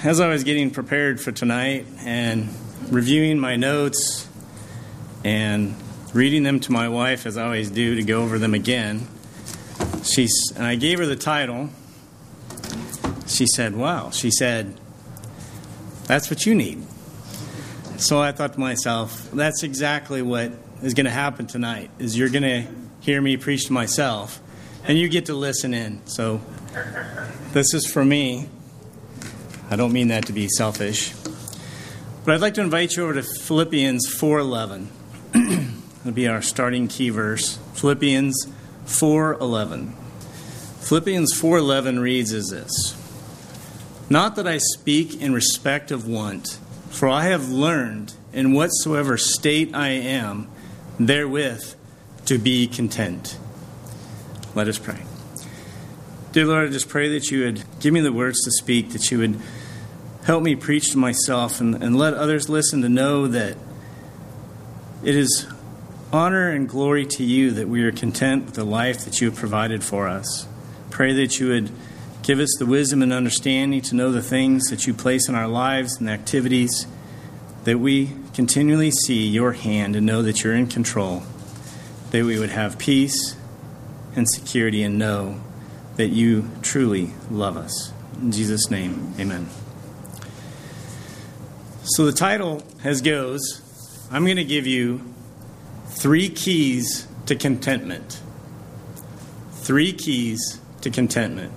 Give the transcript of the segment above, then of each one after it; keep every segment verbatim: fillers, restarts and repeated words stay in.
as I was getting prepared for tonight and reviewing my notes and reading them to my wife, as I always do, to go over them again, she's, and I gave her the title. She said, wow, she said, that's what you need. So I thought to myself, that's exactly what is going to happen tonight, is you're going to hear me preach to myself, and you get to listen in. So this is for me. I don't mean that to be selfish. But I'd like to invite you over to Philippians four eleven. It'll be our starting key verse. Philippians four eleven. Philippians four eleven reads as this: Not that I speak in respect of want, for I have learned in whatsoever state I am, therewith to be content. Let us pray. Dear Lord, I just pray that you would give me the words to speak, that you would help me preach to myself and, and let others listen to know that it is honor and glory to you that we are content with the life that you have provided for us. Pray that you would give us the wisdom and understanding to know the things that you place in our lives and activities, that we continually see your hand and know that you're in control, that we would have peace and security and know that you truly love us. In Jesus' name, amen. So the title as goes, I'm going to give you three keys to contentment. Three keys to contentment.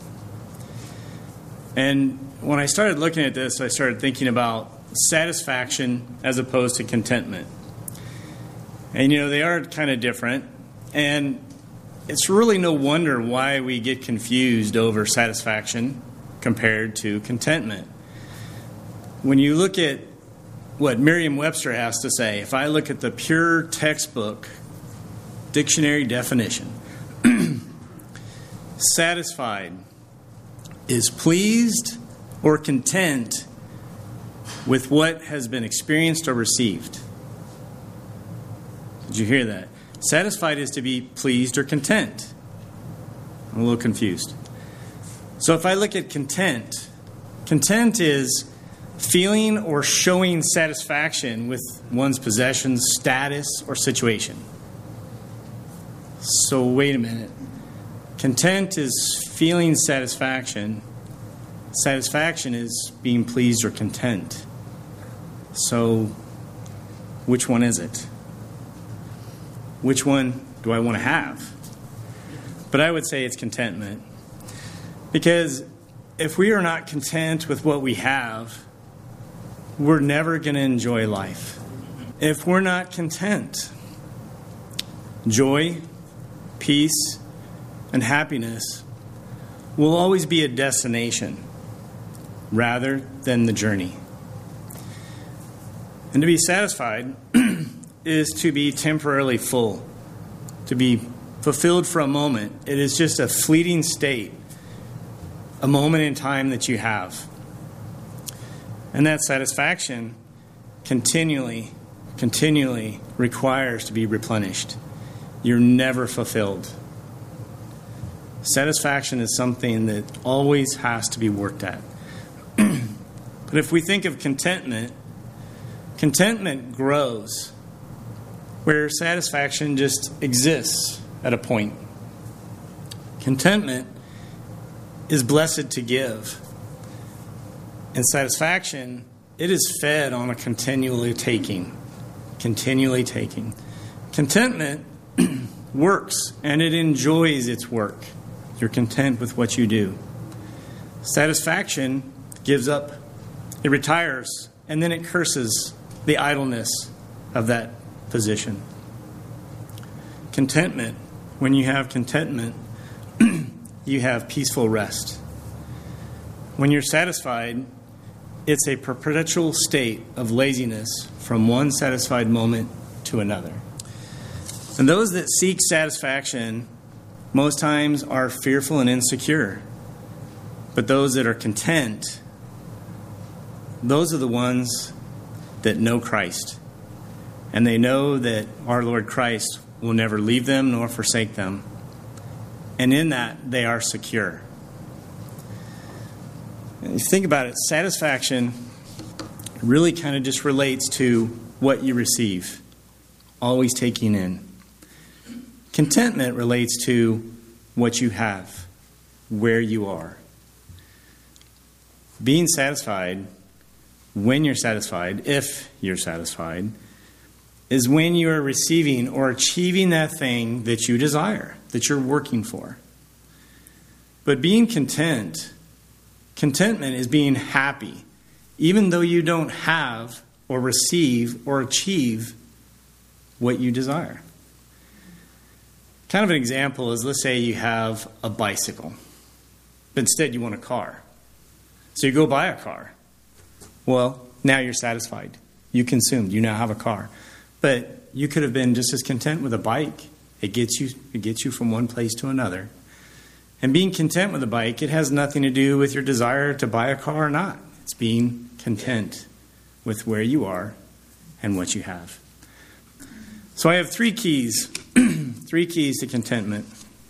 And when I started looking at this, I started thinking about satisfaction as opposed to contentment. And, you know, they are kind of different. And it's really no wonder why we get confused over satisfaction compared to contentment. When you look at what Merriam-Webster has to say, if I look at the pure textbook dictionary definition, satisfied is pleased or content with what has been experienced or received. Did you hear that? Satisfied is to be pleased or content. I'm a little confused. So if I look at content, content is feeling or showing satisfaction with one's possessions, status, or situation. So wait a minute. Content is feeling satisfaction. Satisfaction is being pleased or content. So which one is it? Which one do I want to have? But I would say it's contentment. Because if we are not content with what we have, we're never going to enjoy life. If we're not content, joy, peace, and happiness will always be a destination rather than the journey. And to be satisfied is to be temporarily full, to be fulfilled for a moment. It is just a fleeting state, a moment in time that you have. And that satisfaction continually, continually requires to be replenished. You're never fulfilled. Satisfaction is something that always has to be worked at. But if we think of contentment, contentment grows where satisfaction just exists at a point. Contentment is blessed to give. And satisfaction, it is fed on a continually taking. Continually taking. Contentment works, and it enjoys its work. You're content with what you do. Satisfaction gives up. It retires, and then it curses the idleness of that position. Contentment, when you have contentment, you have peaceful rest. When you're satisfied, it's a perpetual state of laziness from one satisfied moment to another. And those that seek satisfaction most times are fearful and insecure. But those that are content, those are the ones that know Christ. And they know that our Lord Christ will never leave them nor forsake them. And in that, they are secure. And if you think about it, satisfaction really kind of just relates to what you receive, always taking in. Contentment relates to what you have, where you are. Being satisfied, when you're satisfied, if you're satisfied, is when you are receiving or achieving that thing that you desire, that you're working for. But being content, contentment is being happy, even though you don't have or receive or achieve what you desire. Kind of an example is, let's say you have a bicycle, but instead you want a car. So you go buy a car. Well, now you're satisfied. You consumed. You now have a car. But you could have been just as content with a bike. It gets you, it gets you from one place to another. And being content with a bike, it has nothing to do with your desire to buy a car or not. It's being content with where you are and what you have. So I have three keys, three keys to contentment.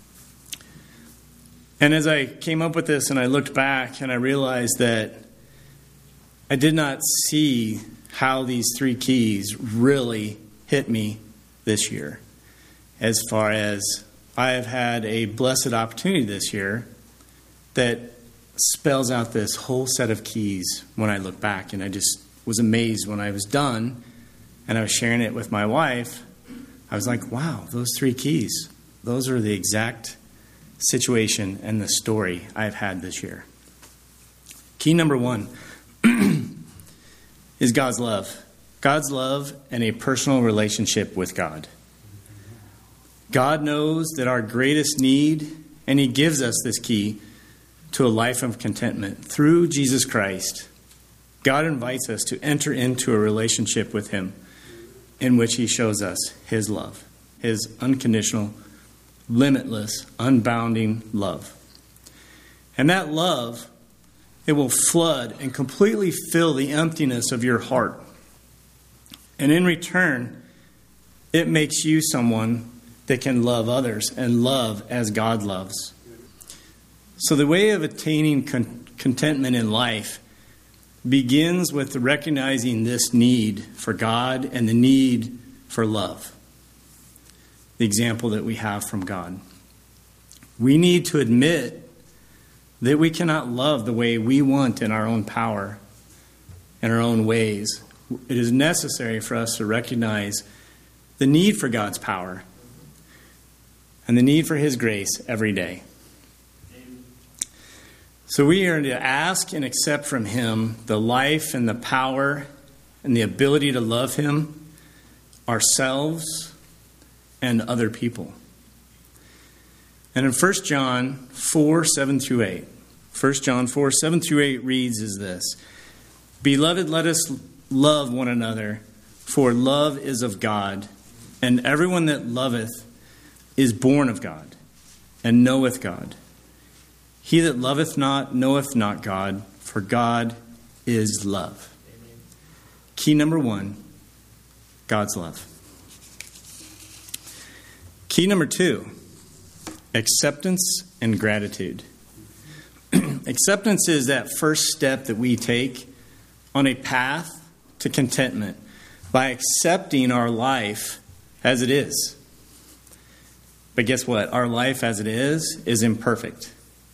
And as I came up with this and I looked back and I realized that I did not see how these three keys really hit me this year. As far as I have had a blessed opportunity this year that spells out this whole set of keys when I look back. And I just was amazed when I was done and I was sharing it with my wife. I was like, wow, those three keys, those are the exact situation and the story I've had this year. Key number one is God's love. God's love and a personal relationship with God. God knows that our greatest need, and He gives us this key to a life of contentment. Through Jesus Christ, God invites us to enter into a relationship with Him in which He shows us His love, His unconditional, limitless, unbounding love. And that love, it will flood and completely fill the emptiness of your heart. And in return, it makes you someone that can love others and love as God loves. So the way of attaining con- contentment in life begins with recognizing this need for God and the need for love. The example that we have from God. We need to admit that we cannot love the way we want in our own power and our own ways. It is necessary for us to recognize the need for God's power and the need for His grace every day. So we are to ask and accept from Him the life and the power and the ability to love Him, ourselves, and other people. And in First John four, seven through eight, First John four, seven through eight reads as this: Beloved, let us love one another, for love is of God, and everyone that loveth is born of God, and knoweth God. He that loveth not knoweth not God, for God is love. Amen. Key number one, God's love. Key number two, acceptance and gratitude. Acceptance is that first step that we take on a path to contentment by accepting our life as it is. But guess what? Our life as it is is imperfect.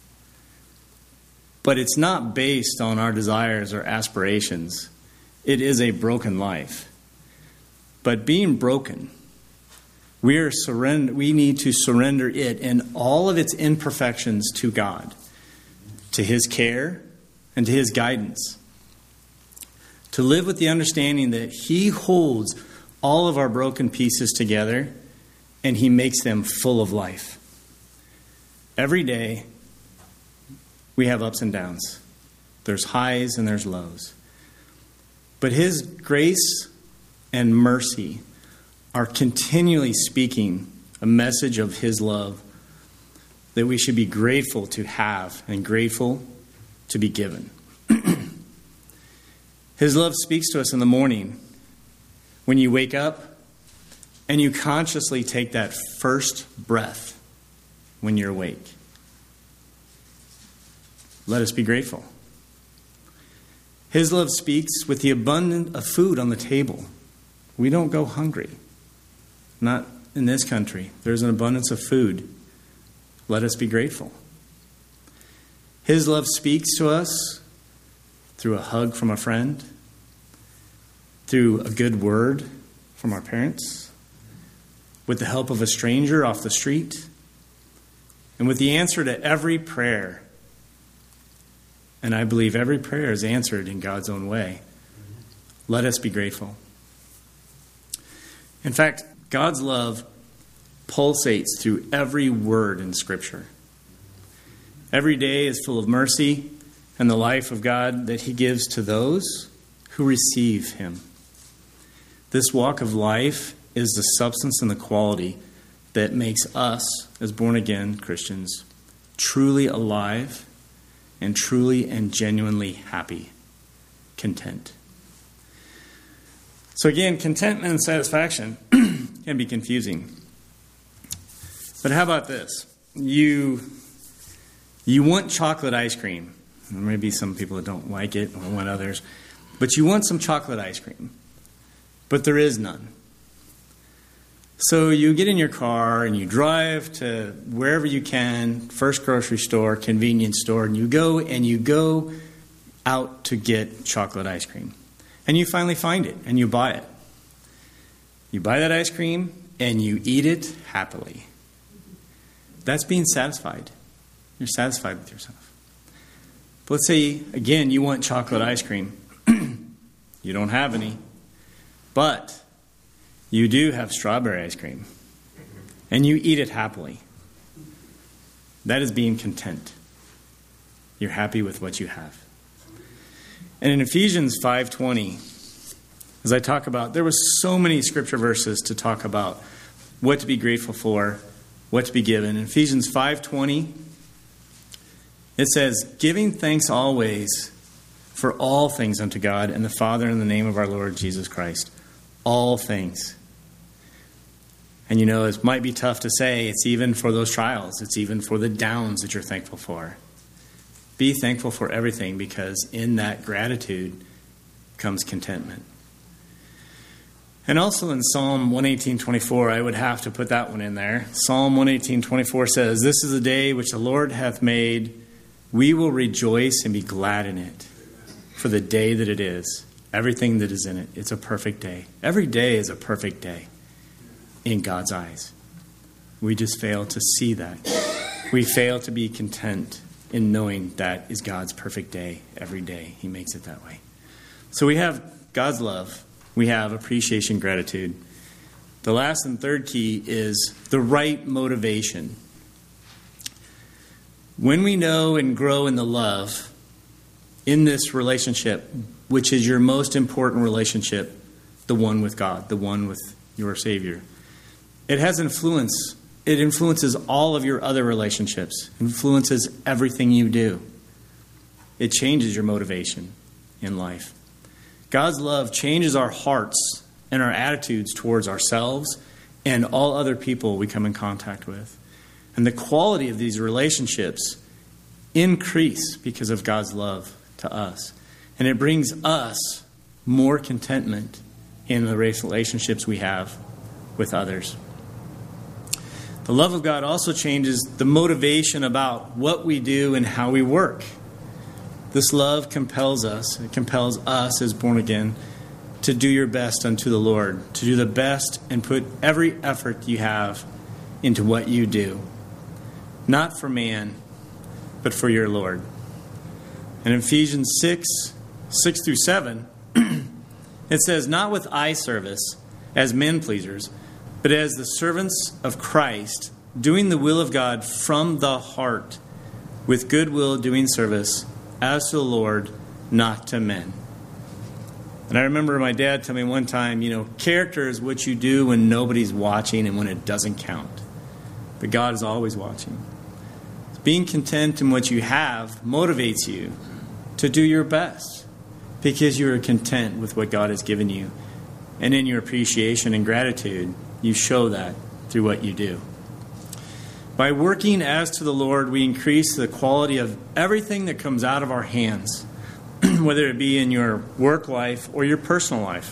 But it's not based on our desires or aspirations. It is a broken life. But being broken, we are surrender. We need to surrender it and all of its imperfections to God, to His care and to His guidance. To live with the understanding that He holds all of our broken pieces together and He makes them full of life. Every day, we have ups and downs. There's highs and there's lows. But His grace and mercy are continually speaking a message of His love that we should be grateful to have and grateful to be given. His love speaks to us in the morning when you wake up and you consciously take that first breath when you're awake. Let us be grateful. His love speaks with the abundance of food on the table. We don't go hungry. Not in this country. There's an abundance of food. Let us be grateful. His love speaks to us through a hug from a friend, through a good word from our parents, with the help of a stranger off the street, and with the answer to every prayer. And I believe every prayer is answered in God's own way. Let us be grateful. In fact, God's love pulsates through every word in Scripture. Every day is full of mercy and the life of God that He gives to those who receive Him. This walk of life is the substance and the quality that makes us, as born-again Christians, truly alive and truly and genuinely happy, content. So again, contentment and satisfaction can be confusing. But how about this? You, you want chocolate ice cream. There may be some people that don't like it or want others. But you want some chocolate ice cream. But there is none. So you get in your car and you drive to wherever you can, first grocery store, convenience store, and you go and you go out to get chocolate ice cream. And you finally find it and you buy it. You buy that ice cream and you eat it happily. That's being satisfied. You're satisfied with yourself. But let's say, again, you want chocolate ice cream. You don't have any. But you do have strawberry ice cream. And you eat it happily. That is being content. You're happy with what you have. And in Ephesians five twenty, as I talk about, there were so many scripture verses to talk about what to be grateful for, what to be given. In Ephesians five twenty, it says, giving thanks always for all things unto God and the Father in the name of our Lord Jesus Christ. All things. And you know, it might be tough to say it's even for those trials. It's even for the downs that you're thankful for. Be thankful for everything, because in that gratitude comes contentment. And also in Psalm one eighteen twenty-four, I would have to put that one in there. Psalm one eighteen twenty-four says, this is the day which the Lord hath made. We will rejoice and be glad in it. For the day that it is, everything that is in it, it's a perfect day. Every day is a perfect day in God's eyes. We just fail to see that. We fail to be content in knowing that is God's perfect day every day. He makes it that way. So we have God's love. We have appreciation, gratitude. The last and third key is the right motivation. When we know and grow in the love in this relationship, which is your most important relationship, the one with God, the one with your Savior, it has influence. It influences all of your other relationships, influences everything you do. It changes your motivation in life. God's love changes our hearts and our attitudes towards ourselves and all other people we come in contact with. And the quality of these relationships increase because of God's love to us. And it brings us more contentment in the relationships we have with others. The love of God also changes the motivation about what we do and how we work. This love compels us, it compels us as born again, to do your best unto the Lord, to do the best and put every effort you have into what you do. Not for man, but for your Lord. And in Ephesians six, six through seven, it says, not with eye service as men pleasers, but as the servants of Christ, doing the will of God from the heart, with good will doing service, as to the Lord, not to men. And I remember my dad telling me one time, you know, character is what you do when nobody's watching and when it doesn't count. But God is always watching. Being content in what you have motivates you to do your best, because you are content with what God has given you. And in your appreciation and gratitude, you show that through what you do. By working as to the Lord, we increase the quality of everything that comes out of our hands. whether it be in your work life or your personal life.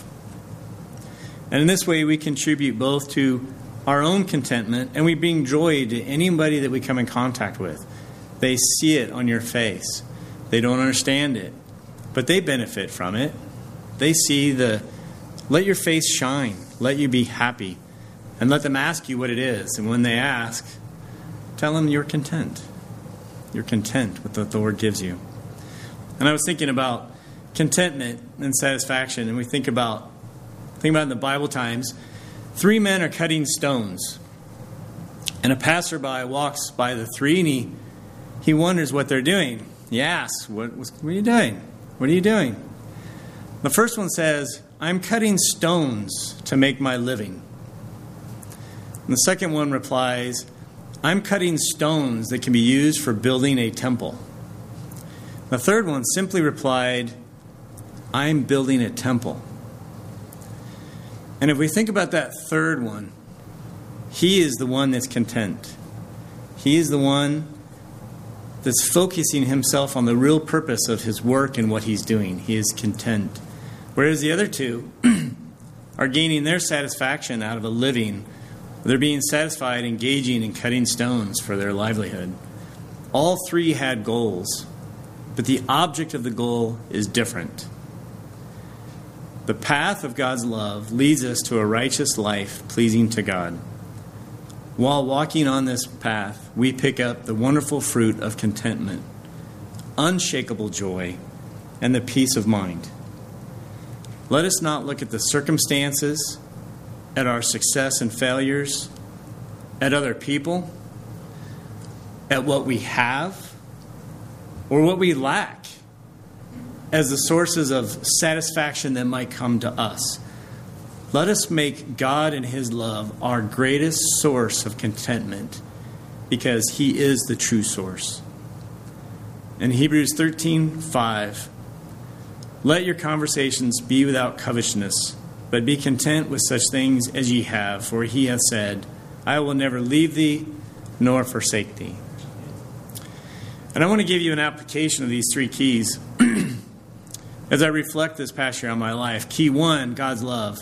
And in this way, we contribute both to our own contentment and we bring joy to anybody that we come in contact with. They see it on your face. They don't understand it, but they benefit from it. They see the, let your face shine, let you be happy, and let them ask you what it is. And when they ask, tell them you're content. You're content with what the Lord gives you. And I was thinking about contentment and satisfaction, and we think about, think about in the Bible times, three men are cutting stones, and a passerby walks by the three, and he, he wonders what they're doing. He asks, what, what are you doing? What are you doing? The first one says, I'm cutting stones to make my living. And the second one replies, I'm cutting stones that can be used for building a temple. The third one simply replied, I'm building a temple. And if we think about that third one, he is the one that's content. He is the one that's focusing himself on the real purpose of his work and what he's doing. He is content. Whereas the other two are gaining their satisfaction out of a living. They're being satisfied engaging in cutting stones for their livelihood. All three had goals, but the object of the goal is different. The path of God's love leads us to a righteous life pleasing to God. While walking on this path, we pick up the wonderful fruit of contentment, unshakable joy, and the peace of mind. Let us not look at the circumstances, at our success and failures, at other people, at what we have, or what we lack as the sources of satisfaction that might come to us. Let us make God and His love our greatest source of contentment, because He is the true source. In Hebrews thirteen five, let your conversations be without covetousness, but be content with such things as ye have, for He hath said, I will never leave thee nor forsake thee. And I want to give you an application of these three keys as I reflect this past year on my life. Key one, God's love.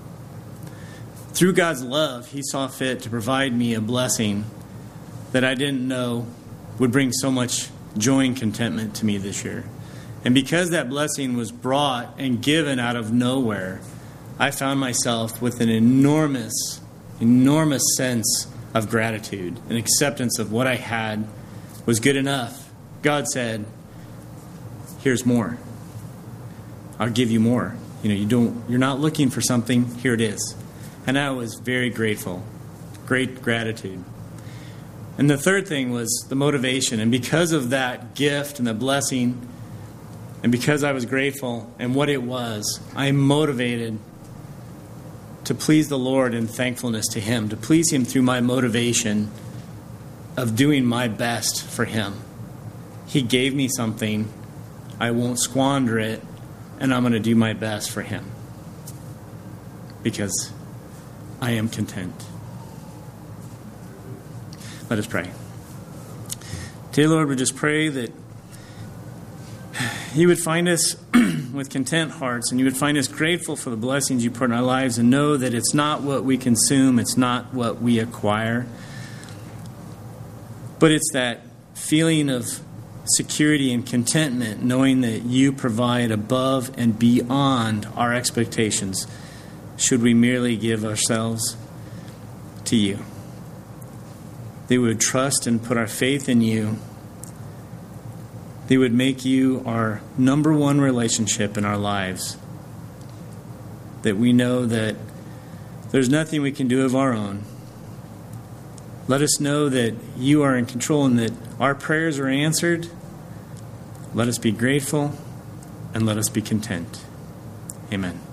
Through God's love, He saw fit to provide me a blessing that I didn't know would bring so much joy and contentment to me this year. And because that blessing was brought and given out of nowhere, I found myself with an enormous, enormous sense of gratitude and acceptance of what I had was good enough. God said, here's more. I'll give you more. You know, you don't, you're not looking for something, here it is. And I was very grateful. Great gratitude. And the third thing was the motivation. And because of that gift and the blessing, and because I was grateful and what it was, I'm motivated to please the Lord in thankfulness to Him, to please Him through my motivation of doing my best for Him. He gave me something. I won't squander it, and I'm going to do my best for Him, because I am content. Let us pray. Dear Lord, we just pray that You would find us with content hearts, and You would find us grateful for the blessings You put in our lives, and know that it's not what we consume, it's not what we acquire, but it's that feeling of security and contentment, knowing that You provide above and beyond our expectations, should we merely give ourselves to You. They would trust and put our faith in You. They would make You our number one relationship in our lives. That we know that there's nothing we can do of our own. Let us know that You are in control and that our prayers are answered. Let us be grateful and let us be content. Amen.